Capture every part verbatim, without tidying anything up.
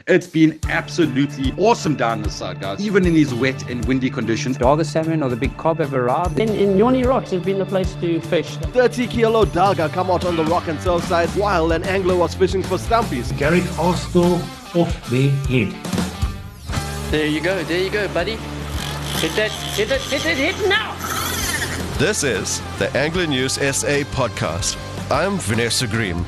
It's been absolutely awesome down this side, guys, even in these wet and windy conditions. Darga salmon or the big cob have arrived. In, in Yoni Rocks has been the place to fish. thirty kilo darga come out on the rock and surf side while an angler was fishing for stumpies. Garrick Arstal off their head. There you go, there you go, buddy. Hit that, hit it, hit it, hit now! This is the Angler News S A podcast. I'm Vanessa Green.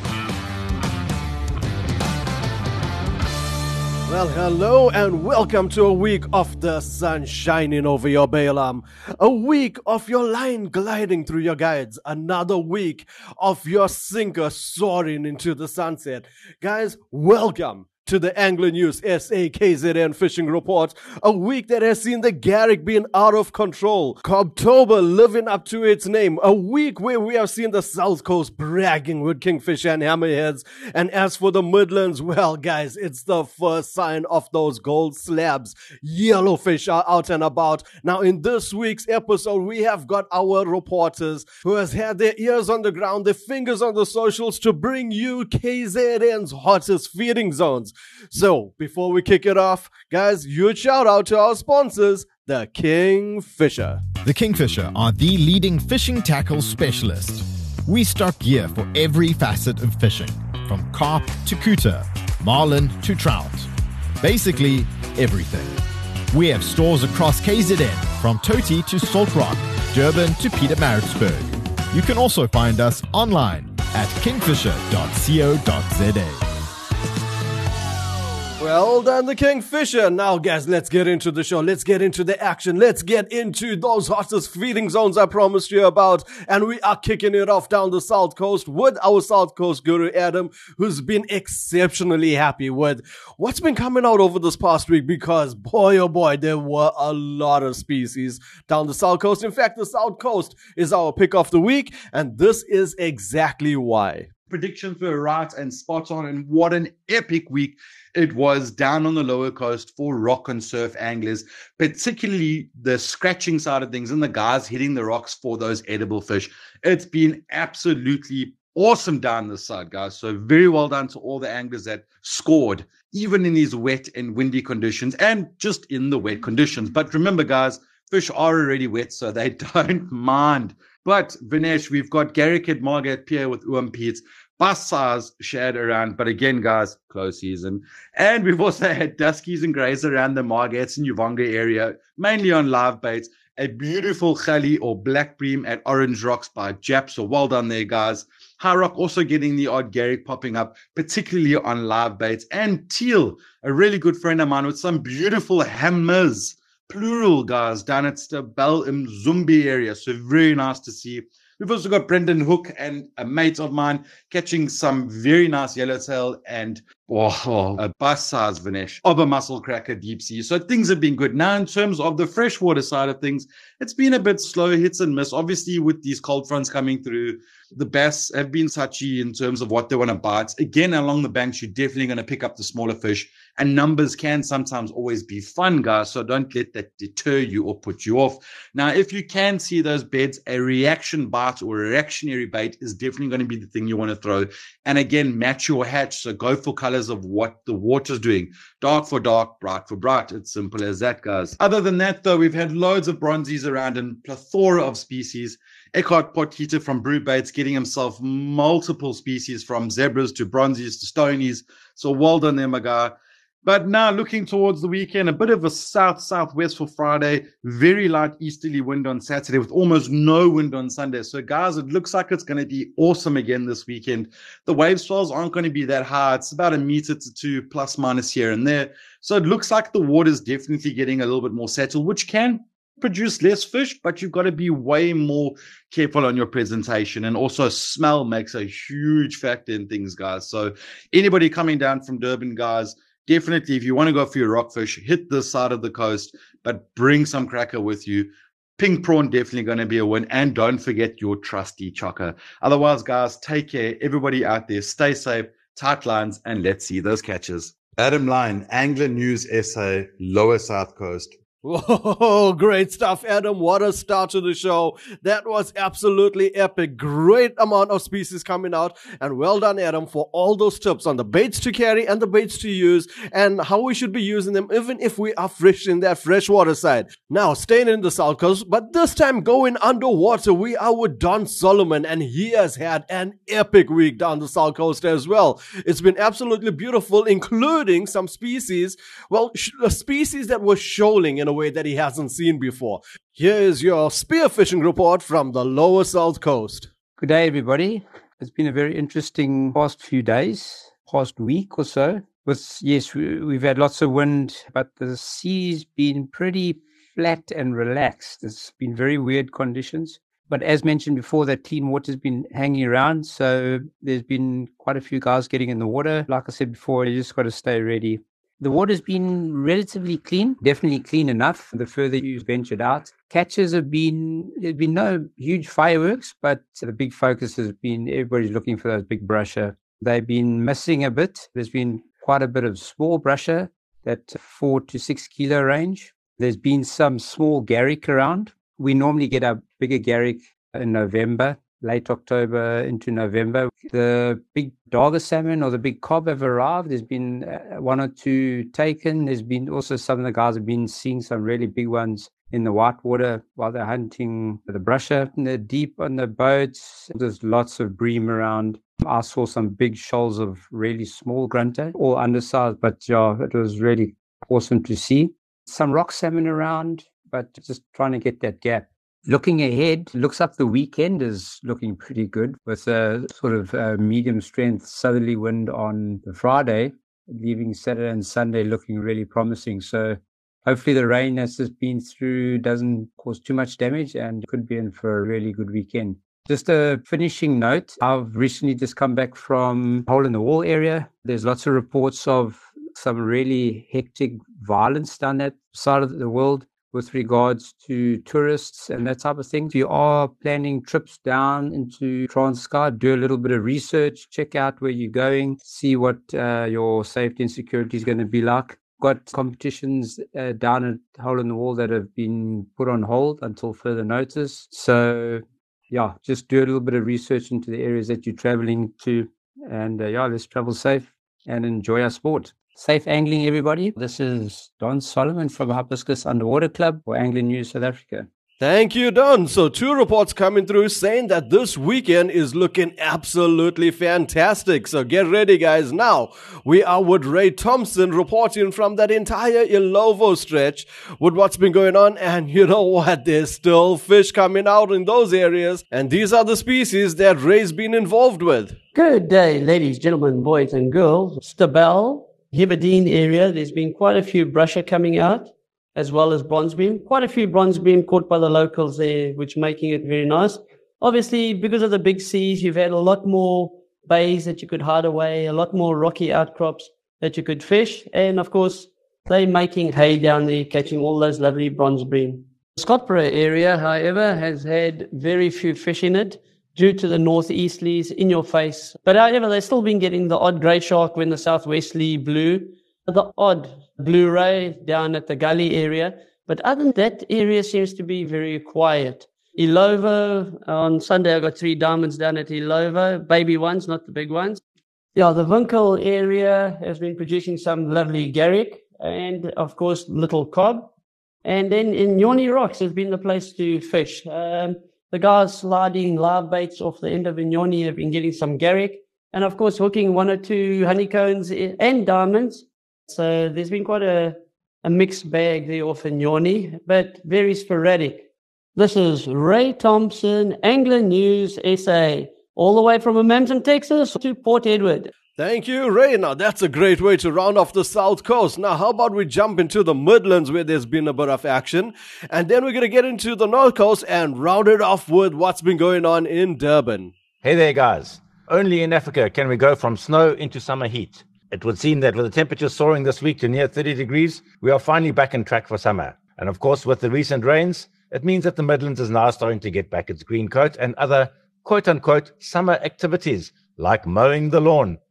Well, hello and welcome to a week of the sun shining over your Balaam. A week of your line gliding through your guides. Another week of your sinker soaring into the sunset. Guys, welcome to the Angler News S A K Z N Fishing Report, a week that has seen the Garrick being out of control, Cobtober living up to its name, a week where we have seen the South Coast bragging with kingfisher and hammerheads, and as for the Midlands, well guys, it's the first sign of those gold slabs. Yellowfish are out and about. Now in this week's episode, we have got our reporters who has had their ears on the ground, their fingers on the socials to bring you K Z N's hottest feeding zones. So, before we kick it off, guys, huge shout out to our sponsors, the Kingfisher. The Kingfisher are the leading fishing tackle specialist. We stock gear for every facet of fishing, from carp to cooter, marlin to trout. Basically, everything. We have stores across K Z N, from Toti to Salt Rock, Durban to Pietermaritzburg. You can also find us online at kingfisher dot co dot za. Well done, the Kingfisher. Now, guys, let's get into the show. Let's get into the action. Let's get into those hottest feeding zones I promised you about. And we are kicking it off down the South Coast with our South Coast guru, Adam, who's been exceptionally happy with what's been coming out over this past week because, boy, oh boy, there were a lot of species down the South Coast. In fact, the South Coast is our pick of the week, and this is exactly why. Predictions were right and spot on, and what an epic week it was down on the lower coast for rock and surf anglers, particularly the scratching side of things and the guys hitting the rocks for those edible fish. It's been absolutely awesome down this side, guys. So very well done to all the anglers that scored, even in these wet and windy conditions and just in the wet conditions. But remember, guys, fish are already wet, so they don't mind. But, Vinesh, we've got Garrick at Margate Pier with Uam Pete's. Bus size shared around, but again, guys, close season. And we've also had Duskies and Greys around the Margates and Uvonga area, mainly on live baits. A beautiful Khali or Black Bream at Orange Rocks by Jap, so well done there, guys. High Rock also getting the odd Garrick popping up, particularly on live baits. And Teal, a really good friend of mine with some beautiful hammers, plural, guys, down at the Bell Mzumbi area, so very nice to see. We've also got Brendan Hook and a mate of mine catching some very nice yellowtail and oh, oh, a bus size Vinesh of a mussel cracker deep sea. So things have been good. Now, in terms of the freshwater side of things, it's been a bit slow, hits and miss. Obviously, with these cold fronts coming through, the bass have been touchy in terms of what they want to bite. Again, along the banks, you're definitely going to pick up the smaller fish. And numbers can sometimes always be fun, guys. So don't let that deter you or put you off. Now, if you can see those beds, a reaction bite or a reactionary bait is definitely going to be the thing you want to throw. And again, match your hatch. So go for colors of what the water's doing. Dark for dark, bright for bright. It's simple as that, guys. Other than that, though, we've had loads of bronzies around and plethora of species. Eckhart Potgieter from Brew Baits getting himself multiple species from zebras to bronzies to stonies. So well done there, my guy. But now looking towards the weekend, a bit of a south-southwest for Friday, very light easterly wind on Saturday with almost no wind on Sunday. So guys, it looks like it's going to be awesome again this weekend. The wave swells aren't going to be that high. It's about a meter to two plus minus here and there. So it looks like the water's definitely getting a little bit more settled, which can produce less fish, but you've got to be way more careful on your presentation. And also smell makes a huge factor in things, guys. So anybody coming down from Durban, guys, definitely, if you want to go for your rockfish, hit this side of the coast, but bring some cracker with you. Pink prawn definitely going to be a win. And don't forget your trusty chocker. Otherwise, guys, take care. Everybody out there, stay safe, tight lines, and let's see those catches. Adam Lyon, Angler News S A, Lower South Coast. Whoa, great stuff, Adam. What a start to the show. That was absolutely epic. Great amount of species coming out. And well done, Adam, for all those tips on the baits to carry and the baits to use and how we should be using them, even if we are fish in that freshwater side. Now, staying in the South Coast, but this time going underwater, we are with Don Solomon, and he has had an epic week down the South Coast as well. It's been absolutely beautiful, including some species, well, sh- species that were shoaling in a way that he hasn't seen before. Here is your spearfishing report from the lower South Coast. Good day, everybody. It's been a very interesting past few days, past week or so. With yes, we, we've had lots of wind, but the sea's been pretty flat and relaxed. It's been very weird conditions. But as mentioned before, that clean water's been hanging around, so there's been quite a few guys getting in the water. Like I said before, you just got to stay ready. The water's been relatively clean, definitely clean enough the further you've ventured out. Catches have been, there's been no huge fireworks, but the big focus has been everybody's looking for those big brusher. They've been missing a bit. There's been quite a bit of small brusher, that four to six kilo range. There's been some small garrick around. We normally get a bigger garrick in November, late October into November. The big darger salmon or the big cob have arrived. There's been uh, one or two taken. There's been also some of the guys have been seeing some really big ones in the whitewater while they're hunting the brusher. And they're deep on the boats. There's lots of bream around. I saw some big shoals of really small grunter, all undersized, but yeah, it was really awesome to see. Some rock salmon around, but just trying to get that gap. Looking ahead, looks like the weekend is looking pretty good with a sort of a medium strength southerly wind on the Friday, leaving Saturday and Sunday looking really promising. So hopefully the rain that's just been through doesn't cause too much damage and could be in for a really good weekend. Just a finishing note, I've recently just come back from Hole in the Wall area. There's lots of reports of some really hectic violence down that side of the world with regards to tourists and that type of thing. If you are planning trips down into Transkei, do a little bit of research, check out where you're going, see what uh, your safety and security is going to be like. Got competitions uh, down at Hole in the Wall that have been put on hold until further notice. So, yeah, just do a little bit of research into the areas that you're traveling to. And, uh, yeah, let's travel safe and enjoy our sport. Safe angling, everybody. This is Don Solomon from Hibiscus Underwater Club for Angling News South Africa. Thank you, Don. So two reports coming through saying that this weekend is looking absolutely fantastic. So get ready, guys. Now, we are with Ray Thompson reporting from that entire Illovo stretch with what's been going on. And you know what? There's still fish coming out in those areas. And these are the species that Ray's been involved with. Good day, ladies, gentlemen, boys and girls. Stabell, Heberdean area, there's been quite a few brusher coming out, as well as bronze bream. Quite a few bronze bream caught by the locals there, which making it very nice. Obviously, because of the big seas, you've had a lot more bays that you could hide away, a lot more rocky outcrops that you could fish. And of course, they're making hay down there, catching all those lovely bronze bream. The Scottborough area, however, has had very few fish in it, due to the northeasterlies in your face. But however, they've still been getting the odd grey shark when the southwesterly blew, the odd blue ray down at the gully area. But other than that, area seems to be very quiet. Illovo, on Sunday I got three diamonds down at Illovo, baby ones, not the big ones. Yeah, the Winkel area has been producing some lovely garrick and, of course, little cob. And then in Inyoni Rocks has been the place to fish. Um, The guys sliding live baits off the end of Inyoni have been getting some garrick and, of course, hooking one or two honeycombs and diamonds. So there's been quite a, a mixed bag there off Inyoni, but very sporadic. This is Ray Thompson, Angler News S A, all the way from Amamson, Texas to Port Edward. Thank you, Ray. Now, that's a great way to round off the South Coast. Now, how about we jump into the Midlands where there's been a bit of action, and then we're going to get into the North Coast and round it off with what's been going on in Durban. Hey there, guys. Only in Africa can we go from snow into summer heat. It would seem that with the temperatures soaring this week to near thirty degrees, we are finally back on track for summer. And of course, with the recent rains, it means that the Midlands is now starting to get back its green coat and other quote-unquote summer activities like mowing the lawn.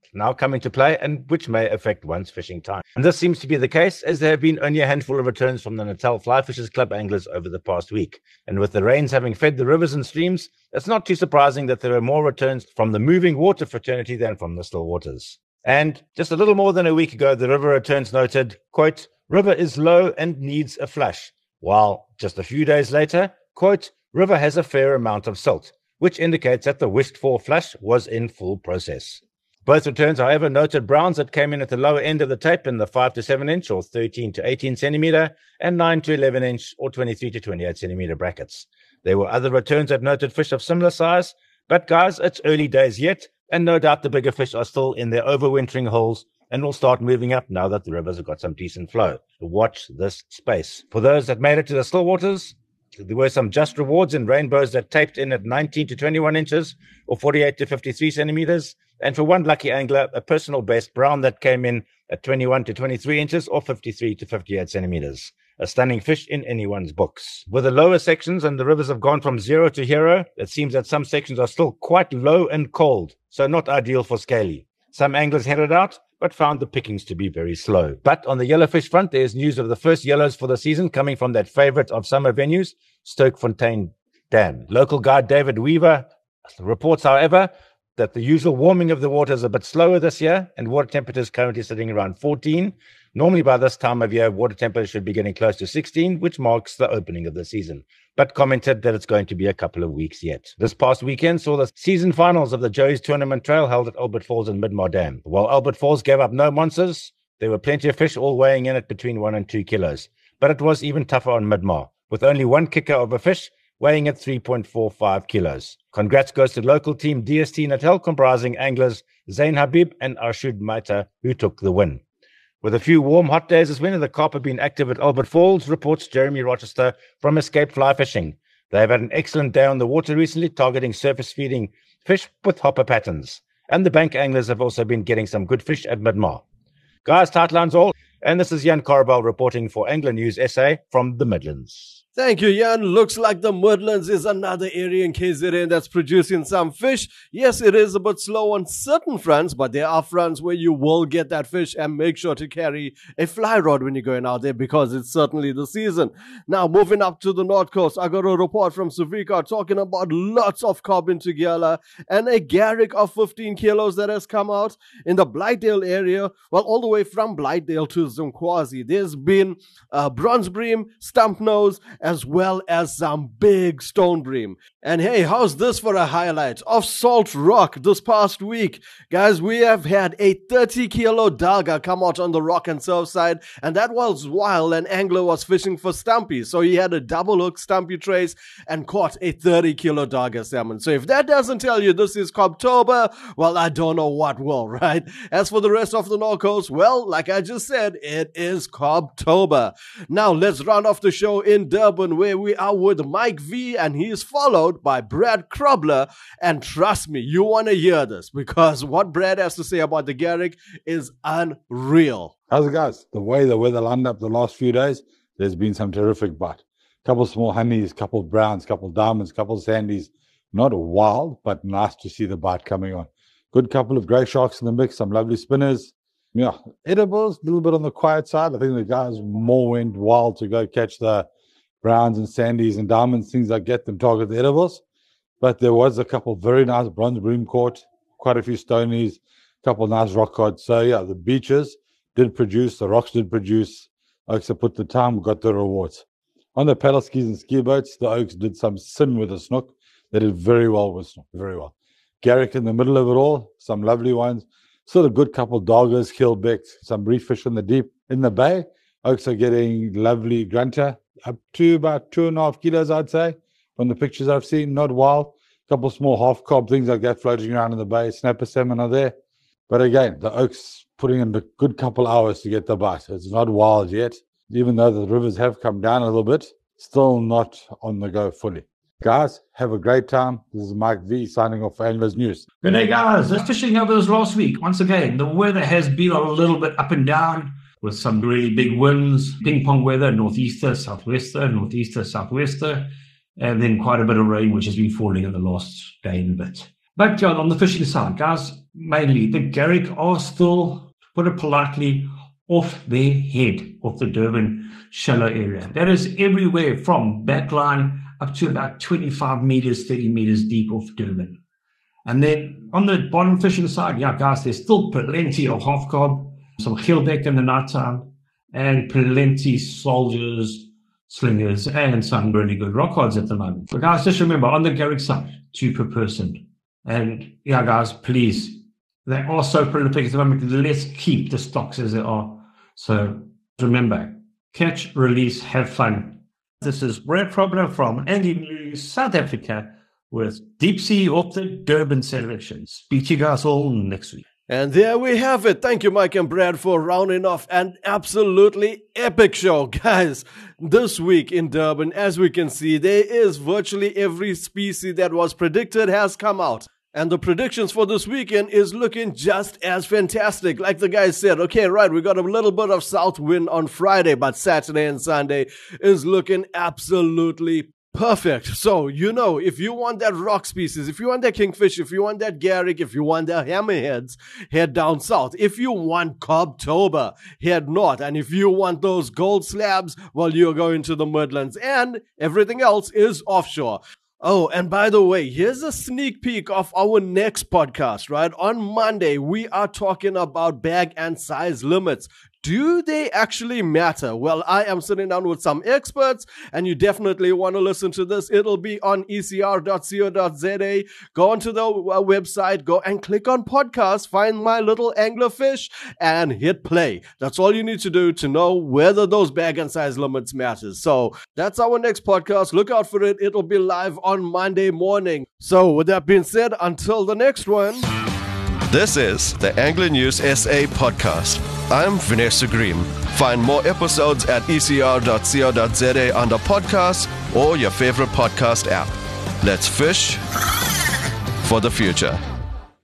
now come into play and which may affect one's fishing time. And this seems to be the case as there have been only a handful of returns from the Natal Fly Fishers Club anglers over the past week. And with the rains having fed the rivers and streams, it's not too surprising that there are more returns from the moving water fraternity than from the still waters. And just a little more than a week ago, the river returns noted, quote, river is low and needs a flush. While just a few days later, quote, river has a fair amount of silt, which indicates that the wished-for flush was in full process. Both returns, however, noted browns that came in at the lower end of the tape in the five to seven inch or thirteen to eighteen centimeter and nine to eleven inch or twenty-three to twenty-eight centimeter brackets. There were other returns that noted fish of similar size, but guys, it's early days yet, and no doubt the bigger fish are still in their overwintering holes and will start moving up now that the rivers have got some decent flow. Watch this space. For those that made it to the still waters, there were some just rewards in rainbows that taped in at nineteen to twenty-one inches or forty-eight to fifty-three centimeters. And for one lucky angler, a personal best brown that came in at twenty-one to twenty-three inches or fifty-three to fifty-eight centimeters. A stunning fish in anyone's books. With the lower sections and the rivers have gone from zero to hero, it seems that some sections are still quite low and cold, so not ideal for scaly. Some anglers headed out, but found the pickings to be very slow. But on the yellowfish front, there's news of the first yellows for the season coming from that favorite of summer venues, Stokefontein Dam. Local guide David Weaver reports, however, that the usual warming of the water is a bit slower this year, and water temperatures currently sitting around fourteen. Normally by this time of year, water temperatures should be getting close to sixteen, which marks the opening of the season, but commented that it's going to be a couple of weeks yet. This past weekend saw the season finals of the Joey's Tournament Trail held at Albert Falls and Midmar Dam. While Albert Falls gave up no monsters, there were plenty of fish all weighing in at between one and two kilos. But it was even tougher on Midmar, with only one kicker of a fish weighing at three point four five kilos. Congrats goes to local team D S T Natal, comprising anglers Zain Habib and Arshud Maita, who took the win. With a few warm, hot days this winter, the carp have been active at Albert Falls, reports Jeremy Rochester from Escape Fly Fishing. They have had an excellent day on the water recently, targeting surface feeding fish with hopper patterns. And the bank anglers have also been getting some good fish at Midmar. Guys, tight lines all. And this is Jan Corbel reporting for Angler News S A from the Midlands. Thank you, Jan. Looks like the Midlands is another area in K Z N that's producing some fish. Yes, it is a bit slow on certain fronts, but there are fronts where you will get that fish, and make sure to carry a fly rod when you're going out there because it's certainly the season. Now, moving up to the North Coast, I got a report from Suvika talking about lots of carp in Tugela and a garrick of fifteen kilos that has come out in the Blightdale area. Well, all the way from Blightdale to Zimkwazi. There's been uh, bronze bream, stump nose, as well as some big stone bream. And hey, how's this for a highlight of Salt Rock this past week? Guys, we have had a thirty kilo darga come out on the rock and surf side, and that was while an angler was fishing for stumpy. So he had a double hook stumpy trace and caught a thirty kilo darga salmon. So if that doesn't tell you this is Cobtober, well, I don't know what will, right? As for the rest of the North Coast, well, like I just said, it is Cobtober. Now let's round off the show in Durban, where we are with Mike V, and he is followed by Brad Krobler. And trust me, you want to hear this, because what Brad has to say about the garrick is unreal. How's it, guys? The way the weather lined up the last few days, there's been some terrific bite. Couple small honeys, couple browns, couple diamonds, couple sandies. Not wild, but nice to see the bite coming on. Good couple of grey sharks in the mix, some lovely spinners. Yeah, edibles, a little bit on the quiet side. I think the guys more went wild to go catch the browns and sandies and diamonds, things like get them target the edibles. But there was a couple very nice bronze bream caught, quite a few stonies, a couple of nice rock cod. So yeah, the beaches did produce, the rocks did produce. Oaks have put the time, got the rewards. On the paddle skis and ski boats, the Oaks did some sin with the snook. They did very well with snook, very well. Garrick in the middle of it all, some lovely ones. Sort of good couple dargers, keelbecks, some reef fish in the deep. In the bay, Oaks are getting lovely grunter, up to about two and a half kilos, I'd say, from the pictures I've seen. Not wild. A couple small half cob, things like that floating around in the bay. Snapper salmon are there. But again, the Oaks putting in a good couple hours to get the bite. It's not wild yet. Even though the rivers have come down a little bit, still not on the go fully. Guys, have a great time. This is Mike V signing off for Anglers News. Good day, guys. Let's fishing over this last week. Once again, the weather has been a little bit up and down with some really big winds, ping pong weather, northeaster, southwester, northeaster, southwester, and then quite a bit of rain, which has been falling in the last day and a bit. But John, on the fishing side, guys, mainly, the Garrick are still, to put it politely, off their head of the Durban shallow area. That is everywhere from backline up to about twenty-five meters, thirty meters deep off Durban. And then on the bottom fishing side, yeah, guys, there's still plenty of half cob, some geelbeck in the nighttime, and plenty soldiers, slingers, and some really good rock cards at the moment. But guys, just remember, on the Garrick side, two per person. And yeah, guys, please, they are so prolific at the moment. Let's keep the stocks as they are. So remember, catch, release, have fun. This is Brad Probler from Angling News South Africa with Deep Sea off the Durban selection. Speak to you guys all next week. And there we have it. Thank you, Mike and Brad, for rounding off an absolutely epic show. Guys, this week in Durban, as we can see, there is virtually every species that was predicted has come out. And the predictions for this weekend is looking just as fantastic. Like the guys said, okay, right, we got a little bit of south wind on Friday, but Saturday and Sunday is looking absolutely perfect. So, you know, if you want that rock species, if you want that kingfish, if you want that Garrick, if you want the hammerheads, head down south. If you want Cobtober, head north. And if you want those gold slabs, well, you're going to the Midlands. And everything else is offshore. Oh, and by the way, here's a sneak peek of our next podcast, right? On Monday, we are talking about bag and size limits. Do they actually matter? Well, I am sitting down with some experts, and you definitely want to listen to this. It'll be on E C R dot co dot Z A. Go onto the uh, website, go and click on podcast, find My Little Anglerfish, and hit play. That's all you need to do to know whether those bag and size limits matters. So that's our next podcast. Look out for it. It'll be live on Monday morning. So with that being said, until the next one. This is the Angling News S A podcast. I'm Vanessa Green. Find more episodes at E C R dot co dot Z A under podcasts or your favorite podcast app. Let's fish for the future.